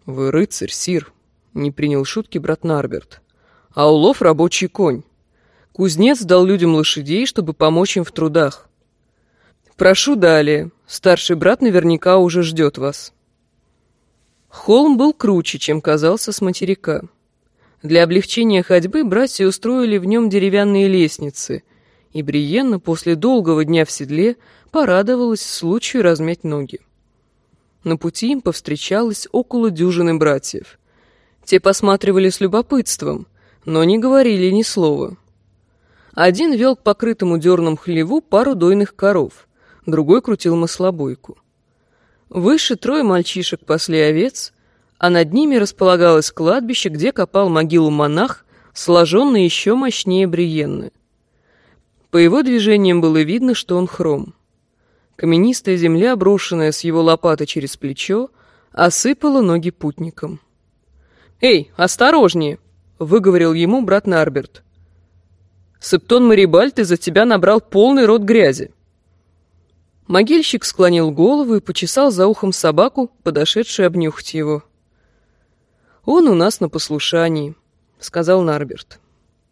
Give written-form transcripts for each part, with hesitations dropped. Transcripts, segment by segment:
«Вы рыцарь, сир», — не принял шутки брат Нарберт. «А улов — рабочий конь. Кузнец дал людям лошадей, чтобы помочь им в трудах. Прошу далее. Старший брат наверняка уже ждет вас». Холм был круче, чем казался с материка. Для облегчения ходьбы братья устроили в нем деревянные лестницы, и Бриенна после долгого дня в седле порадовалась случаю размять ноги. На пути им повстречалось около дюжины братьев. Те посматривали с любопытством, но не говорили ни слова. Один вел к покрытому дерном хлеву пару дойных коров, другой крутил маслобойку. Выше трое мальчишек пасли овец, а над ними располагалось кладбище, где копал могилу монах, сложенный еще мощнее Бриенны. По его движениям было видно, что он хром. Каменистая земля, брошенная с его лопаты через плечо, осыпала ноги путникам. «Эй, осторожнее!» — выговорил ему брат Нарберт. «Септон Марибальд из-за тебя набрал полный рот грязи». Могильщик склонил голову и почесал за ухом собаку, подошедшую обнюхать его. «Он у нас на послушании», — сказал Нарберт.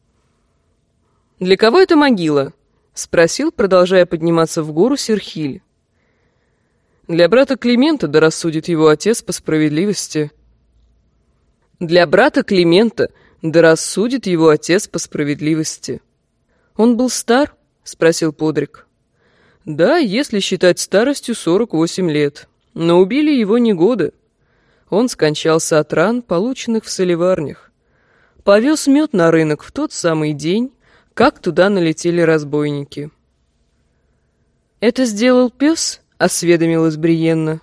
«Для кого это могила?» — спросил, продолжая подниматься в гору, Серхиль. «Для брата Климента, да рассудит его отец по справедливости». «Для брата Климента, да рассудит его отец по справедливости». «Он был стар?» — спросил Подрик. «Да, если считать старостью 48 лет. Но убили его не годы. Он скончался от ран, полученных в солеварнях. Повез мед на рынок в тот самый день, как туда налетели разбойники». «Это сделал пес?» — осведомилась Бриенна.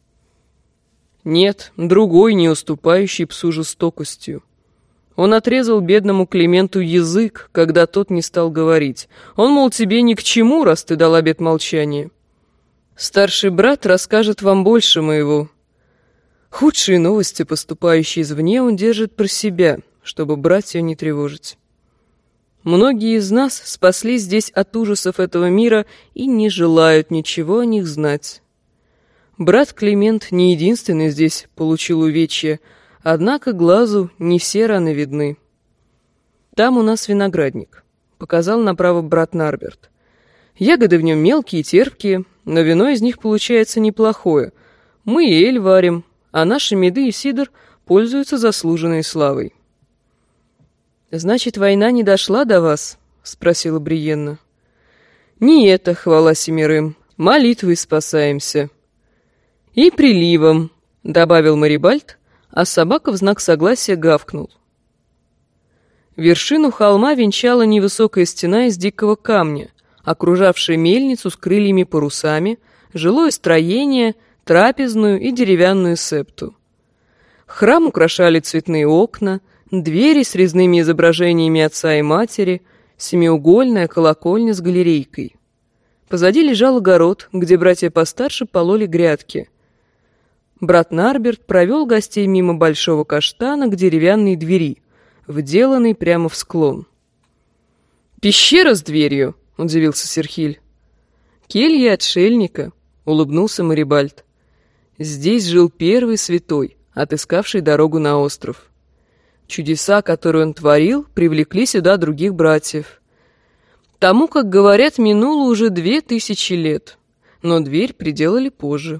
«Нет, другой, не уступающий псу жестокостью. Он отрезал бедному Клименту язык, когда тот не стал говорить. Он, мол, тебе ни к чему, раз ты дал обет молчания. Старший брат расскажет вам больше моего. Худшие новости, поступающие извне, он держит про себя, чтобы братья не тревожить. Многие из нас спаслись здесь от ужасов этого мира и не желают ничего о них знать. Брат Климент не единственный здесь получил увечья, однако глазу не все раны видны. Там у нас виноградник», — показал направо брат Нарберт. «Ягоды в нем мелкие и терпкие, но вино из них получается неплохое. Мы и эль варим, а наши меды и сидр пользуются заслуженной славой». «Значит, война не дошла до вас?» — спросила Бриенна. «Не это, хвала семерым, молитвой спасаемся». «И приливом», — добавил Марибальд, а собака в знак согласия гавкнул. Вершину холма венчала невысокая стена из дикого камня, окружавшая мельницу с крыльями-парусами, жилое строение, трапезную и деревянную септу. Храм украшали цветные окна, двери с резными изображениями отца и матери, семиугольная колокольня с галерейкой. Позади лежал огород, где братья постарше пололи грядки. Брат Нарберт провел гостей мимо большого каштана к деревянной двери, вделанной прямо в склон. «Пещера с дверью!» — удивился Серхиль. «Келья отшельника!» — улыбнулся Марибальд. «Здесь жил первый святой, отыскавший дорогу на остров. Чудеса, которые он творил, привлекли сюда других братьев. Тому, как говорят, минуло уже 2000 лет, но дверь приделали позже».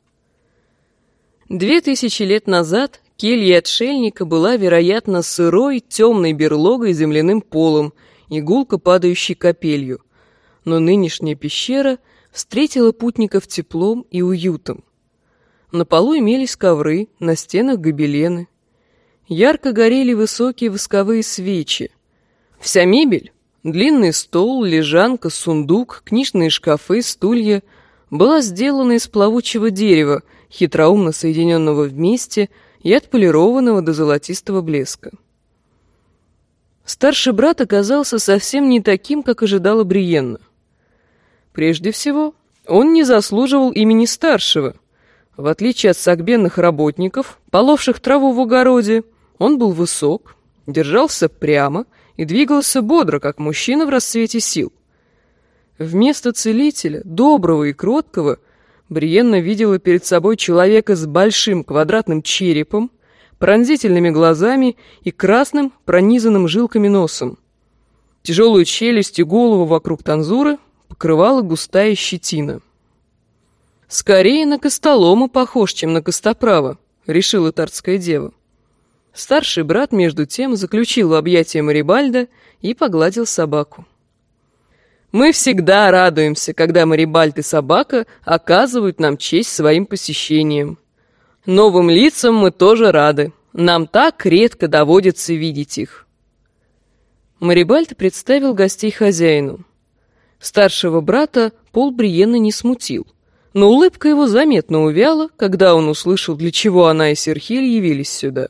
2000 лет назад келья отшельника была, вероятно, сырой, темной берлогой с земляным полом и гулко падающей капелью, но нынешняя пещера встретила путников теплом и уютом. На полу имелись ковры, на стенах гобелены. Ярко горели высокие восковые свечи. Вся мебель — длинный стол, лежанка, сундук, книжные шкафы, стулья — была сделана из плавучего дерева, хитроумно соединенного вместе и отполированного до золотистого блеска. Старший брат оказался совсем не таким, как ожидала Бриенна. Прежде всего, он не заслуживал имени старшего. В отличие от согбенных работников, половших траву в огороде, он был высок, держался прямо и двигался бодро, как мужчина в расцвете сил. Вместо целителя, доброго и кроткого, Бриенна видела перед собой человека с большим квадратным черепом, пронзительными глазами и красным, пронизанным жилками носом. Тяжелую челюсть и голову вокруг танзуры покрывала густая щетина. «Скорее на Костолома похож, чем на Костоправа», — решила тартская дева. Старший брат, между тем, заключил в объятия Марибальда и погладил собаку. «Мы всегда радуемся, когда Марибальд и собака оказывают нам честь своим посещением. Новым лицам мы тоже рады. Нам так редко доводится видеть их». Марибальд представил гостей хозяину. Старшего брата Пол Бриенна не смутил, но улыбка его заметно увяла, когда он услышал, для чего она и Серхиль явились сюда.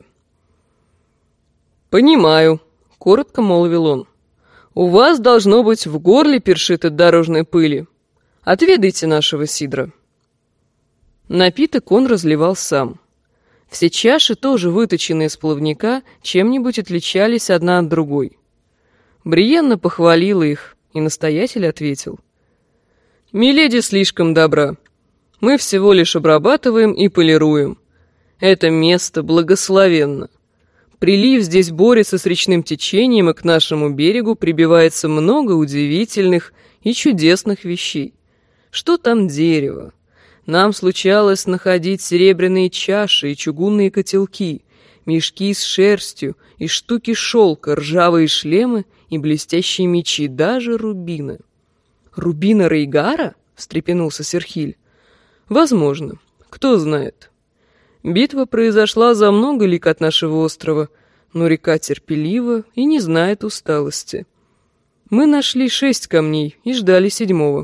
«Понимаю», — коротко молвил он. «У вас, должно быть, в горле першит от дорожной пыли. Отведайте нашего сидра». Напиток он разливал сам. Все чаши, тоже выточенные из плавника, чем-нибудь отличались одна от другой. Бриенна похвалила их, и настоятель ответил: «Миледи слишком добра. Мы всего лишь обрабатываем и полируем. Это место благословенно. Прилив здесь борется с речным течением, и к нашему берегу прибивается много удивительных и чудесных вещей. Что там дерево? Нам случалось находить серебряные чаши и чугунные котелки, мешки с шерстью и штуки шелка, ржавые шлемы и блестящие мечи, даже рубины». «Рубина Рейгара?» — встрепенулся Серхиль. «Возможно. Кто знает. Битва произошла за много лиг от нашего острова, но река терпелива и не знает усталости. Мы нашли 6 камней и ждали 7-го.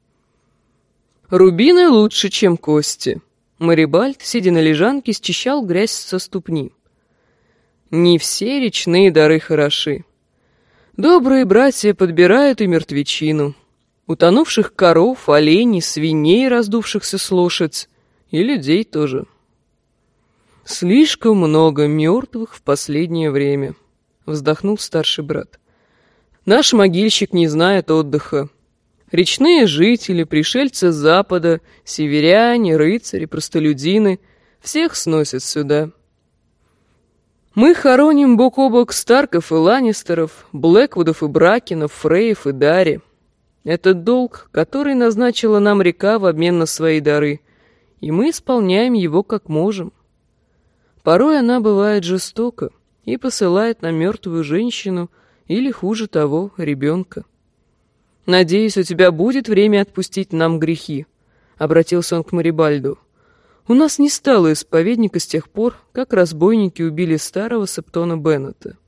Рубины лучше, чем кости». Марибальд, сидя на лежанке, счищал грязь со ступни. «Не все речные дары хороши. Добрые братья подбирают и мертвечину. Утонувших коров, оленей, свиней, раздувшихся с лошадь, и людей тоже. Слишком много мертвых в последнее время», — вздохнул старший брат. «Наш могильщик не знает отдыха. Речные жители, пришельцы с запада, северяне, рыцари, простолюдины — всех сносят сюда. Мы хороним бок о бок Старков и Ланнистеров, Блэквудов и Бракенов, Фреев и Дарри. Это долг, который назначила нам река в обмен на свои дары, и мы исполняем его как можем. Порой она бывает жестока и посылает нам мертвую женщину или, хуже того, ребенка. Надеюсь, у тебя будет время отпустить нам грехи», — обратился он к Марибальду. «У нас не стало исповедника с тех пор, как разбойники убили старого Септона Беннета».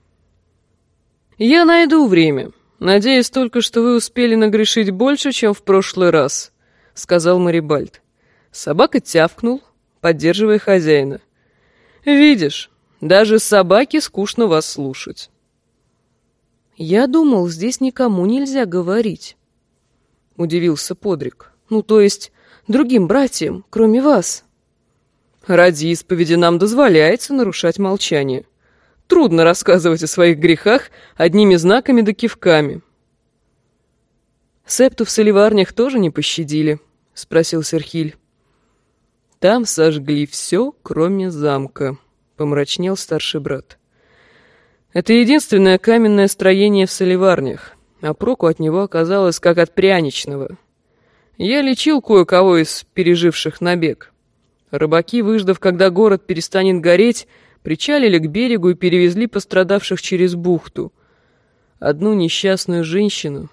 «Я найду время. Надеюсь только, что вы успели нагрешить больше, чем в прошлый раз», — сказал Марибальд. Собака тявкнул, поддерживая хозяина. «Видишь, даже собаке скучно вас слушать». «Я думал, здесь никому нельзя говорить», — удивился Подрик. «Ну, то есть другим братьям, кроме вас». «Ради исповеди нам дозволяется нарушать молчание. Трудно рассказывать о своих грехах одними знаками да кивками». «Септу в соливарнях тоже не пощадили?» — спросил Серхиль. «Там сожгли все, кроме замка», — помрачнел старший брат. «Это единственное каменное строение в соливарнях, а проку от него оказалось как от пряничного. Я лечил кое-кого из переживших набег. Рыбаки, выждав, когда город перестанет гореть, причалили к берегу и перевезли пострадавших через бухту. Одну несчастную женщину